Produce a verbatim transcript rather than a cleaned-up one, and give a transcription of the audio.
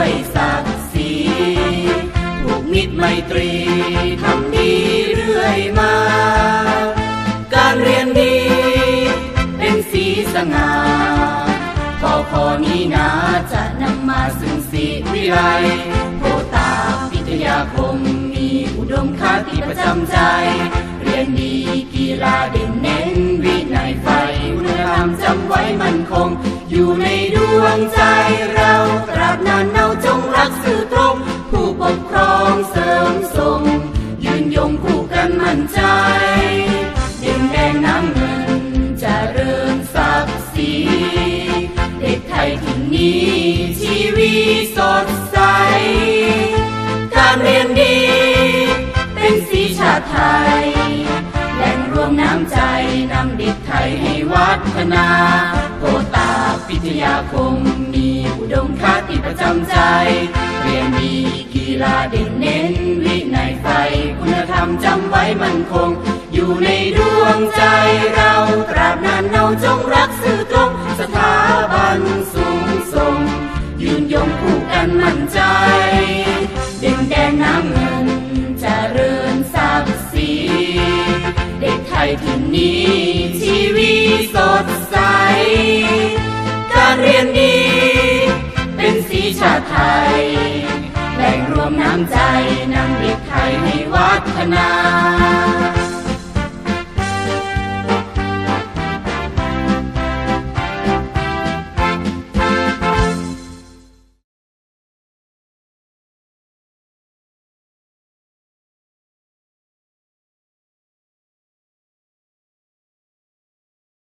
ด้วยศักดิ์ศรีผูกมิตรไมตรีทำดีเรื่อยมาการเรียนดีเป็นสีสง่าปอคอนี้นาจะนำมาซึ่งสีวิไลโพตาพิทยาคมมีอุดมคติประจำใจเรียนดีกีฬาเด่นเน้นวินัยไฟคุณธรรมจำไว้มั่นคงอยู่ในดวงใจเราตราบนานเราจงรักซื่อตรงผู้ปกครองเสริมส่งยืนยงคู่กันมั่นใจดินแดงน้ำเงินเจริญศักดิ์ศรีเด็กไทยที่นี้ชีวิตสดใสการเรียนดีเป็นสีชาติไทยแหล่งรวมน้ำใจนำเด็กไทยให้วัฒนาโพตาพิทยาคมมีอุดมคติประจำใจเรียนดีกีฬาเด่นเน้นวินัยไฟคุณธรรมจำไว้มั่นคงอยู่ในดวงใจเราตราบนานเราจงรักซื่อตรงสถาบันสูงส่งยืนยงคู่กันมั่นใจดินแดนน้ำเงินเจริญศักดิ์ศรีเด็กไทยที่นี้ชีวิตสดใสการเรียนดีเป็นสีชาติไทยแหล่งรวมน้ำใจนำเด็กไทยให้วัฒนา